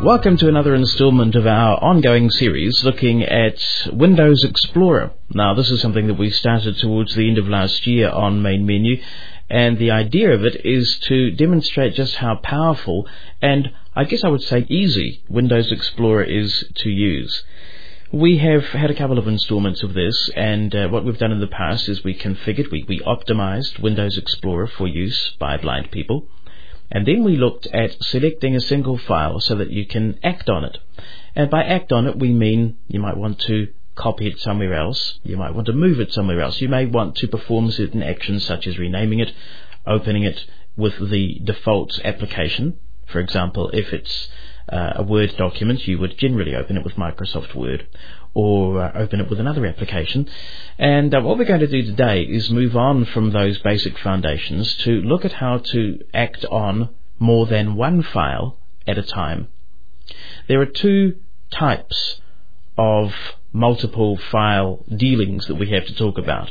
Welcome to another installment of our ongoing series looking at Windows Explorer. Now, this is something that we started towards the end of last year on Main Menu, and the idea of it is to demonstrate just how powerful and, I guess I would say, easy Windows Explorer is to use. We have had a couple of installments of this, and what we've done in the past is we optimized Windows Explorer for use by blind people. And then we looked at selecting a single file so that you can act on it. And by act on it, we mean you might want to copy it somewhere else. You might want to move it somewhere else. You may want to perform certain actions such as renaming it, opening it with the default application. For example, if it's a Word document, you would generally open it with Microsoft Word or open it with another application. And what we're going to do today is move on from those basic foundations to look at how to act on more than one file at a time. There are two types of multiple file dealings that we have to talk about.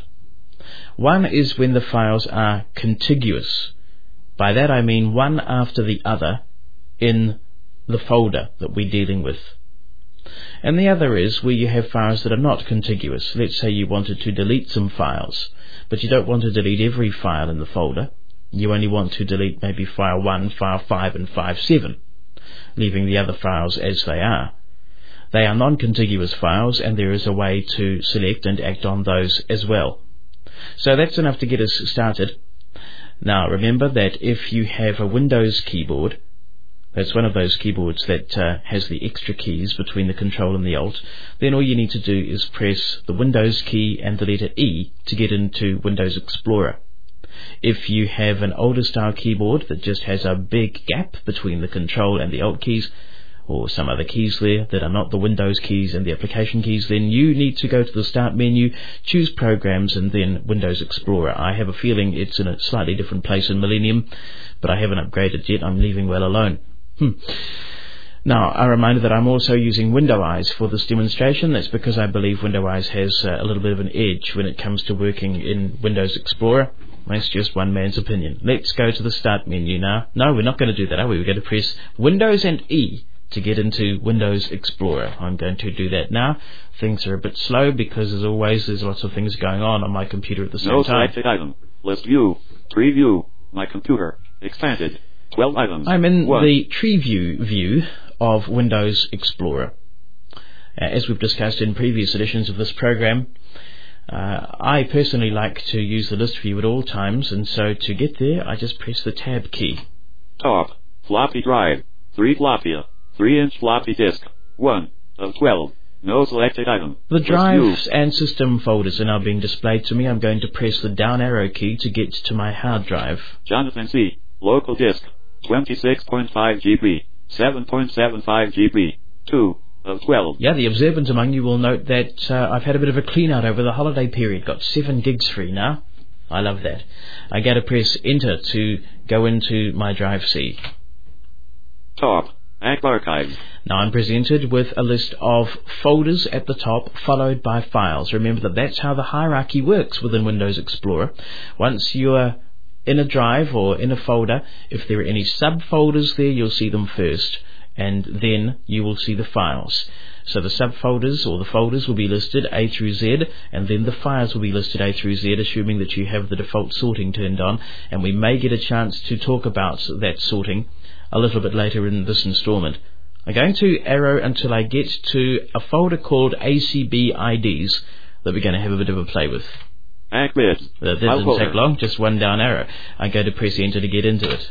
One is when the files are contiguous. By that I mean one after the other in the folder that we're dealing with. And the other is where you have files that are not contiguous. Let's say you wanted to delete some files, but you don't want to delete every file in the folder. You only want to delete maybe file 1, file 5 and file 7, leaving the other files as they are. They are non-contiguous files, and there is a way to select and act on those as well. So that's enough to get us started. Now remember that if you have a Windows keyboard, that's one of those keyboards that has the extra keys between the Control and the Alt, then all you need to do is press the Windows key and the letter E to get into Windows Explorer. If you have an older style keyboard that just has a big gap between the Control and the Alt keys, or some other keys there that are not the Windows keys and the application keys, then you need to go to the Start menu, choose Programs, and then Windows Explorer. I have a feeling it's in a slightly different place in Millennium, but I haven't upgraded yet. I'm leaving well alone. Now, a reminder that I'm also using WindowEyes for this demonstration. That's because I believe WindowEyes has a little bit of an edge when it comes to working in Windows Explorer. That's just one man's opinion. Let's go to the Start menu now. No, we're not going to do that, are we? We're going to press Windows and E to get into Windows Explorer. I'm going to do that now. Things are a bit slow because, as always, there's lots of things going on my computer at the same time. No selected item. List view. Tree view. My computer. Expanded. 12 items. I'm in the tree view of Windows Explorer. As we've discussed in previous editions of this program, I personally like to use the list view at all times, and so to get there I just press the Tab key. Top. Floppy drive. 3 floppy. 3-inch floppy disk. 1 of 12. No selected item. The drives and system folders are now being displayed to me. I'm going to press the down arrow key to get to my hard drive. Jonathan C. Local disk. 26.5 GB, 7.75 GB, 2 of 12. Yeah, the observant among you will note that I've had a bit of a clean out over the holiday period. Got 7 gigs free now. I love that. I got to press Enter to go into my drive C. Top, Act Archives. Now I'm presented with a list of folders at the top, followed by files. Remember that's how the hierarchy works within Windows Explorer. Once you're in a drive or in a folder, if there are any subfolders there, you'll see them first, and then you will see the files. So the subfolders or the folders will be listed A through Z, and then the files will be listed A through Z, assuming that you have the default sorting turned on, and we may get a chance to talk about that sorting a little bit later in this installment. I'm going to arrow until I get to a folder called ACB IDs that we're going to have a bit of a play with. That didn't take long, just one down arrow. I go to press Enter to get into it.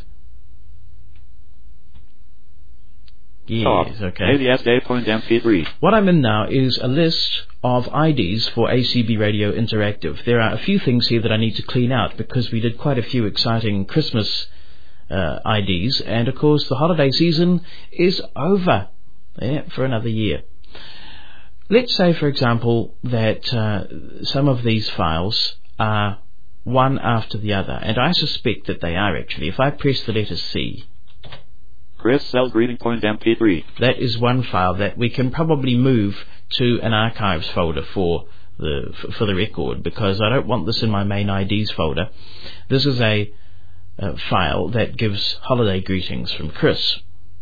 Yes, okay. ADS.mp3. What I'm in now is a list of IDs for ACB Radio Interactive. There are a few things here that I need to clean out because we did quite a few exciting Christmas IDs, and of course the holiday season is over for another year. Let's say, for example, that some of these files are one after the other, and I suspect that they are actually. If I press the letter C, Chris Cell Greeting Point MP3. That is one file that we can probably move to an archives folder for the record, because I don't want this in my main IDs folder. This is a file that gives holiday greetings from Chris.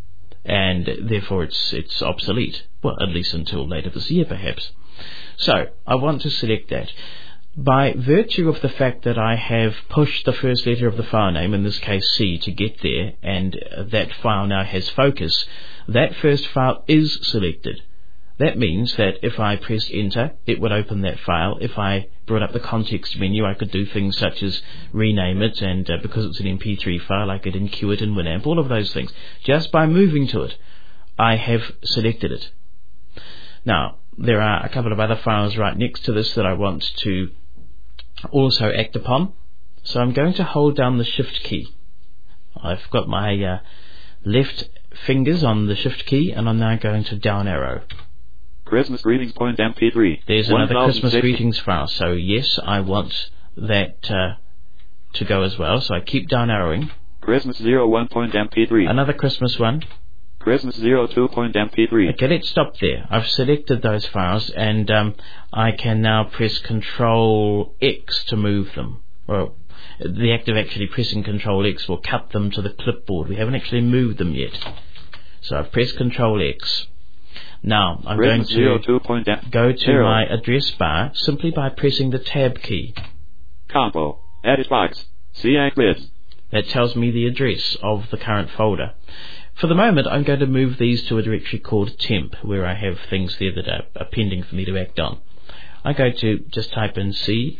and therefore it's obsolete. Well, at least until later this year, perhaps. So I want to select that. By virtue of the fact that I have pushed the first letter of the file name, in this case C, to get there, and that file now has focus, that first file is selected. That means that if I pressed enter, it would open that file. If I brought up the context menu, I could do things such as rename it, and because it's an MP3 file, I could enqueue it in Winamp, all of those things. Just by moving to it, I have selected it. Now, there are a couple of other files right next to this that I want to also act upon. So I'm going to hold down the Shift key. I've got my left fingers on the Shift key, and I'm now going to down arrow. Christmas greetings point MP3. There's another Christmas greetings file, so yes, I want that to go as well, so I keep down arrowing. Christmas 01.mp3. Another Christmas one. Christmas 02.mp3. Okay, let's stop there. I've selected those files, and I can now press Control X to move them. Well, the act of actually pressing Control X will cut them to the clipboard. We haven't actually moved them yet. So I've pressed Control X. Now I'm going to go to my address bar simply by pressing the Tab key. Compo. Edit box. CACLIPS. That tells me the address of the current folder. For the moment, I'm going to move these to a directory called temp, where I have things there that are pending for me to act on. I go to just type in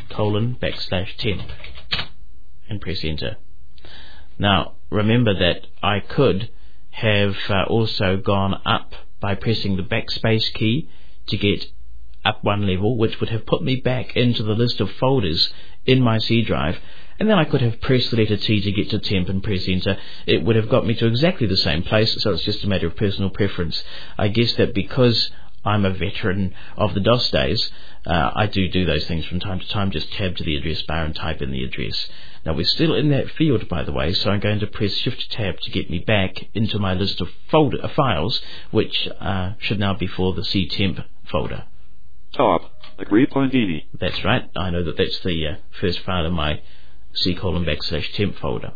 C:\temp and press enter. Now, remember that I could have also gone up by pressing the backspace key to get up one level, which would have put me back into the list of folders in my C drive, and then I could have pressed the letter T to get to temp and press enter. It would have got me to exactly the same place, so it's just a matter of personal preference. I guess that because I'm a veteran of the DOS days, I do those things from time to time, just tab to the address bar and type in the address. Now we're still in that field, by the way, so I'm going to press Shift Tab to get me back into my list of files, which should now be for the CTemp folder. Top. Agree.ini. That's right. I know that that's the first file in my C:\temp folder.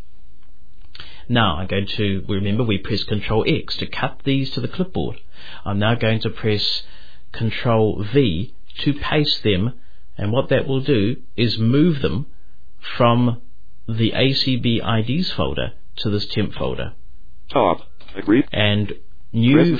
Now I'm going to, remember we press Control X to cut these to the clipboard. I'm now going to press Control V to paste them, and what that will do is move them from the ACB IDs folder to this temp folder. Top. Agree. And new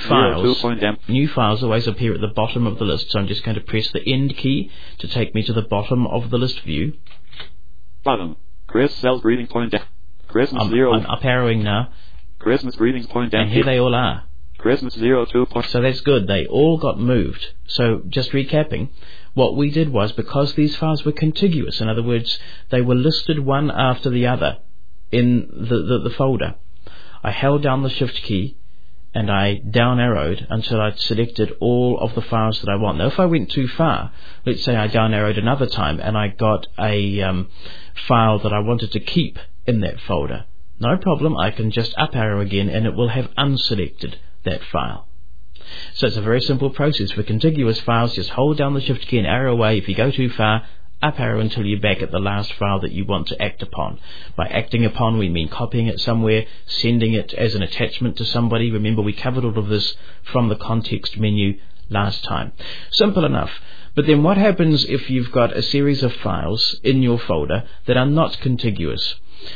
files always appear at the bottom of the list, so I'm just going to press the End key to take me to the bottom of the list view. Bottom. Chris Cell greeting point. Christmas I'm up arrowing now. Christmas greetings point. And here they all are. Christmas 02. So that's good. They all got moved. So just recapping, what we did was, because these files were contiguous, in other words, they were listed one after the other in the folder, I held down the Shift key and I down arrowed until I'd selected all of the files that I want. Now if I went too far, let's say I down arrowed another time and I got a file that I wanted to keep in that folder, no problem, I can just up arrow again and it will have unselected that file. So it's a very simple process. For contiguous files, just hold down the Shift key and arrow away. If you go too far, up arrow until you're back at the last file that you want to act upon. By acting upon, we mean copying it somewhere, sending it as an attachment to somebody. Remember, we covered all of this from the context menu last time. Simple enough. But then what happens if you've got a series of files in your folder that are not contiguous?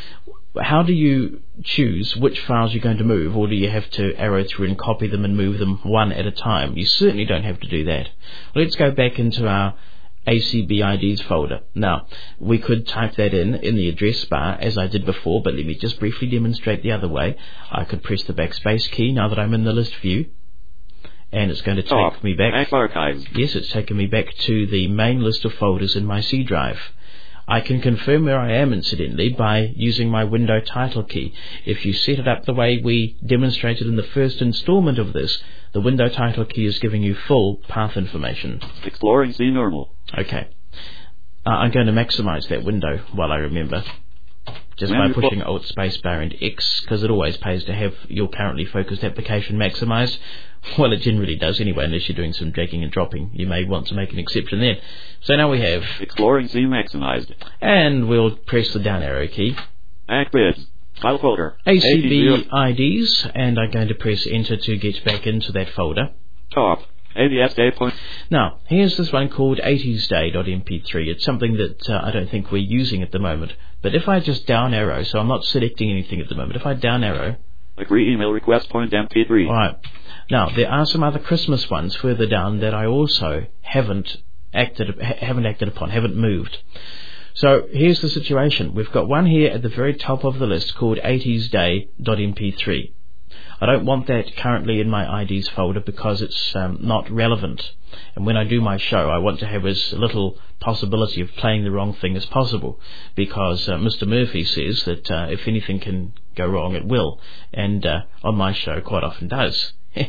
How do you choose which files you're going to move, or do you have to arrow through and copy them and move them one at a time? You certainly don't have to do that. Let's go back into our ACB IDs folder. Now, we could type that in the address bar as I did before, but let me just briefly demonstrate the other way. I could press the backspace key now that I'm in the list view, and it's going to take me back. Yes, it's taken me back to the main list of folders in my C drive. I can confirm where I am, incidentally, by using my window title key. If you set it up the way we demonstrated in the first installment of this, the window title key is giving you full path information. Exploring C normal. Okay. I'm going to maximize that window while I remember, just by pushing Alt Spacebar and X, because it always pays to have your currently focused application maximized. Well, it generally does anyway, unless you're doing some dragging and dropping. You may want to make an exception then. So now we have Exploring C maximized. And we'll press the down arrow key. Acquids. File folder. ACB IDs, and I'm going to press enter to get back into that folder. Top. ADS day point. Now, here's this one called 80sday.mp3. It's something that I don't think we're using at the moment. But if I just down arrow, so I'm not selecting anything at the moment, if I down arrow... Agree email request point MP3. Alright. Now, there are some other Christmas ones further down that I also haven't acted upon, haven't moved. So, here's the situation. We've got one here at the very top of the list called 80sday.mp3. I don't want that currently in my IDs folder because it's not relevant. And when I do my show, I want to have as little possibility of playing the wrong thing as possible, because Mr. Murphy says that if anything can go wrong, it will. And on my show, quite often does.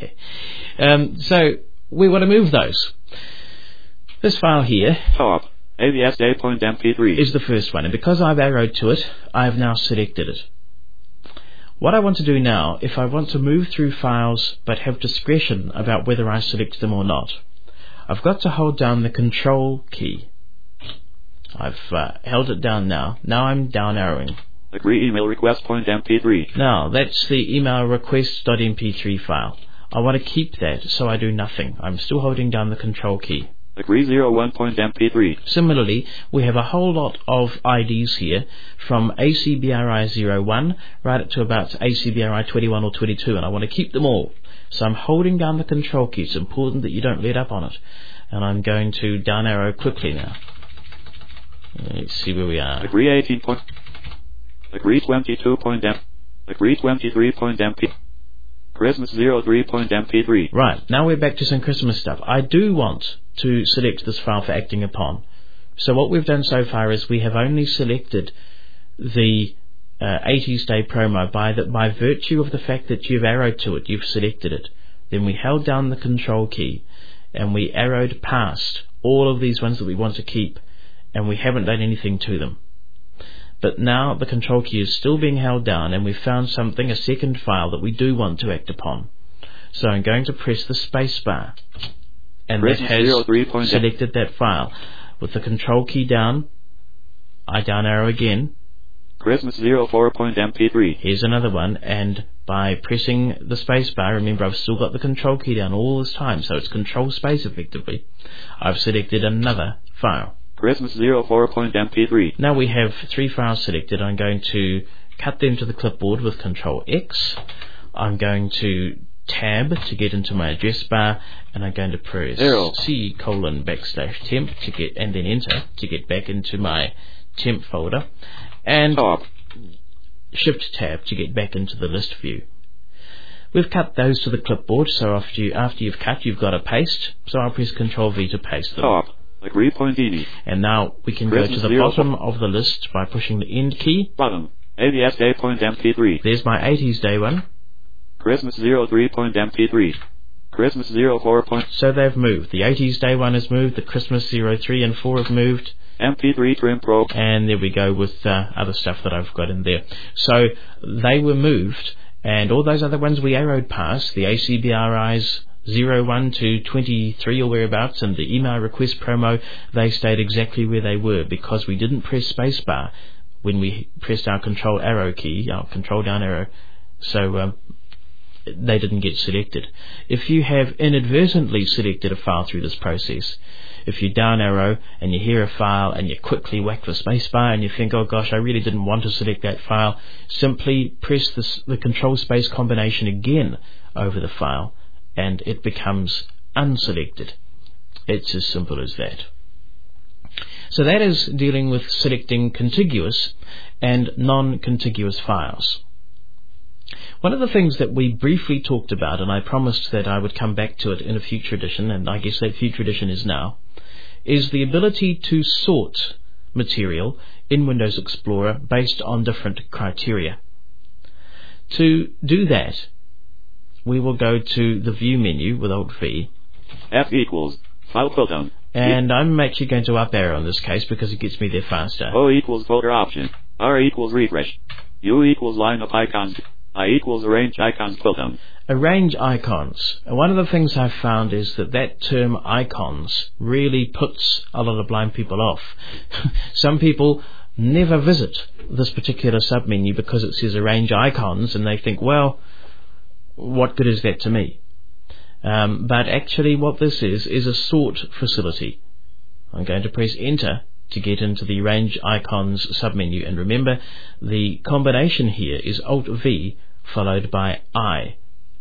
So we want to move those. This file here Top. ABS day point MP3 is the first one. And because I've arrowed to it, I've now selected it. What I want to do now, if I want to move through files but have discretion about whether I select them or not, I've got to hold down the Control key. I've held it down now. Now I'm down arrowing. Agree email request point MP3. Now, that's the email request.mp3 file. I want to keep that, so I do nothing. I'm still holding down the Control key. Agree 01.mp3. Similarly, we have a whole lot of IDs here from ACBRI01 right up to about ACBRI 21 or 22, and I want to keep them all. So I'm holding down the Control key. It's important that you don't let up on it. And I'm going to down arrow quickly now. Let's see where we are. Agree 18. Agree 22.mp. Agree 23.mp. Christmas 03.mp3. Right, now we're back to some Christmas stuff. I do want to select this file for acting upon. So what we've done so far is we have only selected the 80s Day promo by virtue of the fact that you've arrowed to it, you've selected it. Then we held down the Control key and we arrowed past all of these ones that we want to keep, and we haven't done anything to them. But now the Control key is still being held down, and we've found something, a second file that we do want to act upon. So I'm going to press the space bar, and that has selected that file. With the Control key down, I down arrow again. Christmas 04.mp3. Here's another one, and by pressing the space bar, remember I've still got the Control key down all this time, so it's Control space effectively. I've selected another file. Christmas 04.mp3. Now we have 3 files selected. I'm going to cut them to the clipboard with Control X. I'm going to tab to get into my address bar, and I'm going to press C:\temp to get, and then enter to get back into my temp folder, and Shift tab to get back into the list view. We've cut those to the clipboard, so after you've cut, you've got to paste. So I'll press Control V to paste them. Agree point ED. And now we can go to the bottom of the list by pushing the End key. Bottom. ABS day point MP3. There's my 80s Day one. Christmas 03.mp3. Christmas 04. So they've moved. The 80s Day one has moved. The Christmas 03 and 4 have moved. MP3 trim pro. And there we go with other stuff that I've got in there. So they were moved, and all those other ones we arrowed past, the ACBRIs 01 to 23 or whereabouts, and the email request promo, they stayed exactly where they were because we didn't press spacebar when we pressed our Control arrow key, our Control down arrow, so they didn't get selected. If you have inadvertently selected a file through this process, if you down arrow and you hear a file and you quickly whack the spacebar and you think, oh gosh, I really didn't want to select that file, simply press the Control space combination again over the file, and it becomes unselected. It's as simple as that. So that is dealing with selecting contiguous and non-contiguous files. One of the things that we briefly talked about, and I promised that I would come back to it in a future edition, and I guess that future edition is now, is the ability to sort material in Windows Explorer based on different criteria. To do that, we will go to the View menu with Alt-V. F equals file filter. And I'm actually going to up arrow in this case because it gets me there faster. O equals folder option. R equals refresh. U equals line of icons. I equals arrange icons filter. Arrange icons. And one of the things I've found is that term icons really puts a lot of blind people off. Some people never visit this particular submenu because it says arrange icons, and they think, well, what good is that to me? But actually what this is a sort facility. I'm going to press enter to get into the arrange icons submenu, and remember the combination here is Alt V followed by I.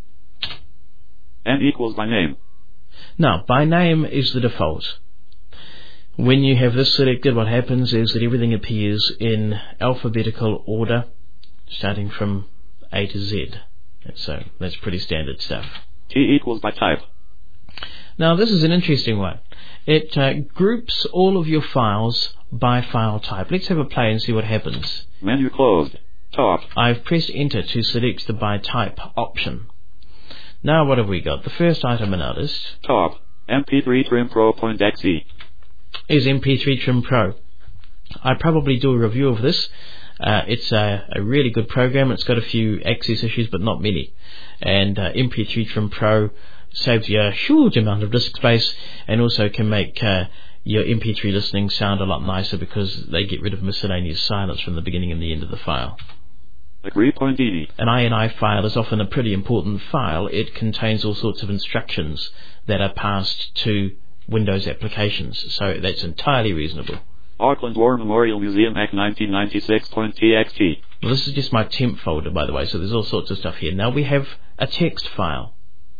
N equals by name. Now, by name is the default. When you have this selected, what happens is that everything appears in alphabetical order, starting from A to Z. So that's pretty standard stuff. T equals by type. Now, this is an interesting one. It groups all of your files by file type. Let's have a play and see what happens. Menu closed. Top. I've pressed enter to select the by type option. Now what have we got? The first item in our list. Top. MP3 Trim Pro.exe. Is MP3 Trim Pro. I probably do a review of this. It's a really good program. It's got a few access issues, but not many. And MP3 Trim Pro saves you a huge amount of disk space, and also can make your MP3 listening sound a lot nicer because they get rid of miscellaneous silence from the beginning and the end of the file. Agree.ini. An INI file is often a pretty important file. It contains all sorts of instructions that are passed to Windows applications, so that's entirely reasonable. Auckland War Memorial Museum Act 1996.txt. Well, this is just my temp folder, by the way, so there's all sorts of stuff here. Now we have a text file.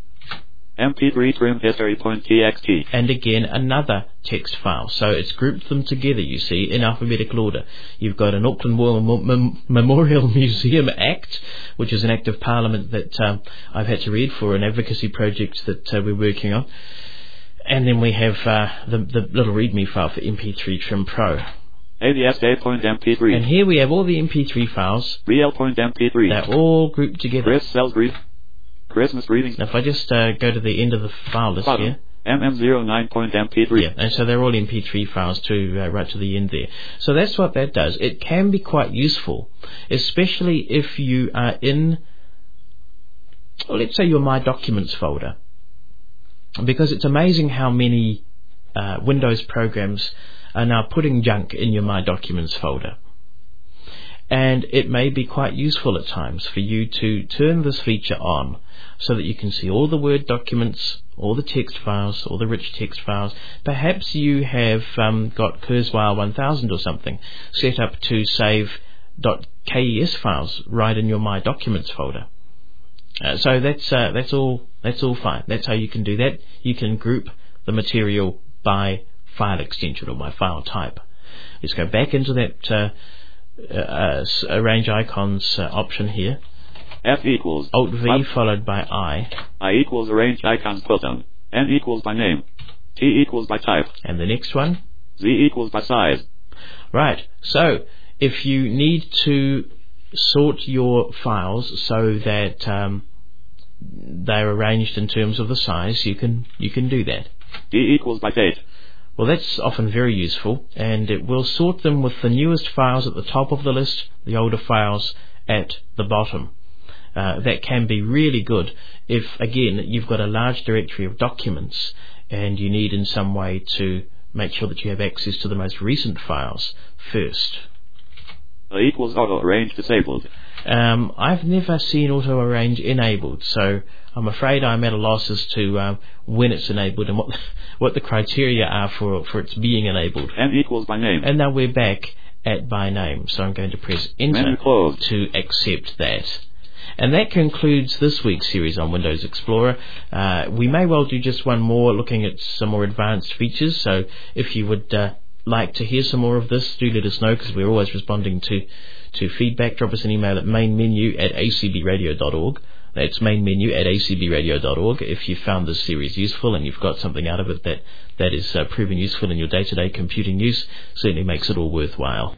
MP3 Trim History.txt. And again, another text file. So it's grouped them together, you see, in alphabetical order. You've got an Auckland War Memorial Museum Act, which is an act of Parliament that I've had to read for an advocacy project that we're working on. And then we have the little README file for MP3 Trim Pro. ADSA.mp3. And here we have all the MP3 files. Real.mp3. They're all grouped together. Chris Sells Brief. Christmas Greetings. Now if I just go to the end of the file list here. MM09.mp3. Yeah, and so they're all MP3 files too, right to the end there. So that's what that does. It can be quite useful, especially if you are in, well, let's say your My Documents folder, because it's amazing how many Windows programs are now putting junk in your My Documents folder. And it may be quite useful at times for you to turn this feature on so that you can see all the Word documents, all the text files, all the rich text files. Perhaps you have got Kurzweil 1000 or something set up to save .kes files right in your My Documents folder. So that's all fine. That's how you can do that. You can group the material by file extension or by file type. Let's go back into that arrange icons option here. F equals Alt V followed by I. I equals arrange icons button. N equals by name. T equals by type. And the next one? Z equals by size. Right. So if you need to sort your files so that they're arranged in terms of the size, you can do that. D equals by date. Well, that's often very useful, and it will sort them with the newest files at the top of the list, the older files at the bottom. That can be really good if, again, you've got a large directory of documents and you need in some way to make sure that you have access to the most recent files first. Equals auto arrange disabled. I've never seen auto arrange enabled, so I'm afraid I'm at a loss as to when it's enabled and what the criteria are for its being enabled. N equals by name. And now we're back at by name, so I'm going to press enter to accept that. And that concludes this week's series on Windows Explorer. We may well do just one more, looking at some more advanced features, so if you would like to hear some more of this, do let us know, because we're always responding to feedback. Drop us an email at mainmenu@acbradio.org. That's mainmenu@acbradio.org. If you found this series useful and you've got something out of it that is proven useful in your day-to-day computing use, certainly makes it all worthwhile.